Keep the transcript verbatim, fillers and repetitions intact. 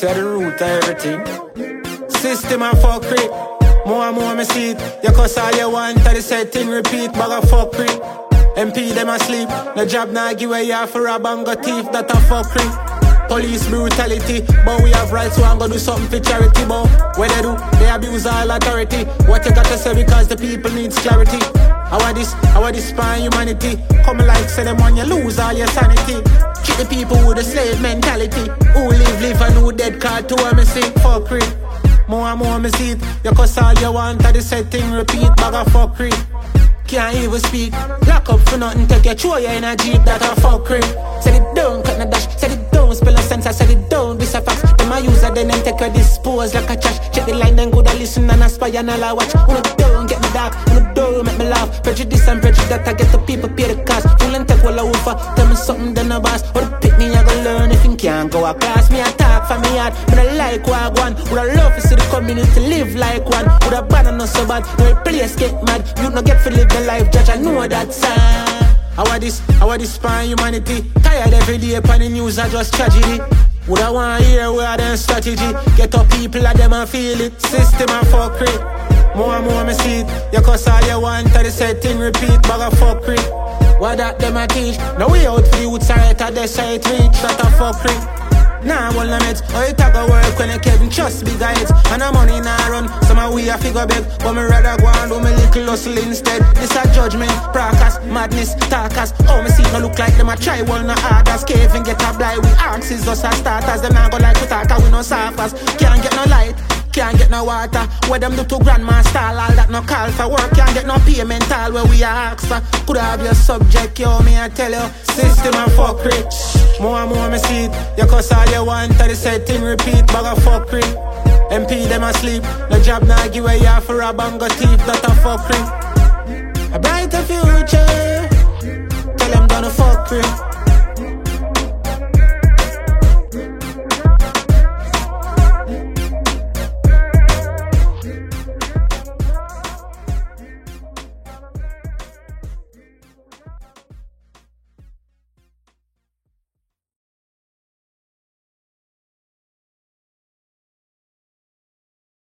say the root of everything. System and fuckery. More and more me see it. You cuss all you want, and the same thing repeat. Bag of fuckery. M P them asleep. No job nah give away ya for a bang of thief. That a fuckery. Police brutality, but we have rights, so I'm gonna do something for charity. But what they do, they abuse all authority. What you got to say because the people needs clarity. How this, how this spine humanity? Come like say them when you lose all your sanity. Treat the people with a slave mentality. Who live, live and who dead card to a me see fuckery. More and more me see it. You cuss all you want, and the same thing repeat. Bag of fuckery. Can't even speak. Lock up for nothing, take your throw you in a jeep. That a fuckery. Set it down, cut the dash. Set it down, spell a sense. I set it down, this a facts. Them a user, then them take a dispose like a trash. Check the line, then go to listen and aspire and all I watch. Wanna down, get me dark. Wanna down, make me laugh. Prejudice and prejudice that I get the people pay the cost. Full and take all I over. Tell me something, then a boss. Or the pick me, I go learn. If you can't go a class, me attack for me heart. But I like what I want. Would I love to see the community live like one. Would I bad and not so bad. No place get mad. You not get to live the life, judge. I know that side. How this, how this spine humanity? Tired every day upon the news, I just tragedy. Would I want to hear where them strategy? Get up people at them and feel it. System and fuckery. More and more me see it. You cuss all you want, and the same thing repeat. Bag of fuckery. What that them a teach? No way out for the youths are at the side reach. That a fuckery. Nah, one limit. Oh, you talk a work when you can't trust big heads. And the money nah run. Some of we a figure big. But me rather go and do me little hustle instead. This a judgment, practice, madness, talkers. Oh, me see no look like them a try one no harders. Cave and get a blind with axes us as starters. Them nah go like we talk we no surfers. Can't get no light. Can't get no water. Where them do to grandma style. All that no call for work. Can't get no payment all where we ask for. Could have your subject, yo, me I tell you. System and fuckery. More and more me see it. You cuss all you want, and the same thing repeat. Bag of fuckery. M P them asleep. No job nah give away ya for a bang of thief. That a fuckery. A brighter future. Tell them done a fuckery.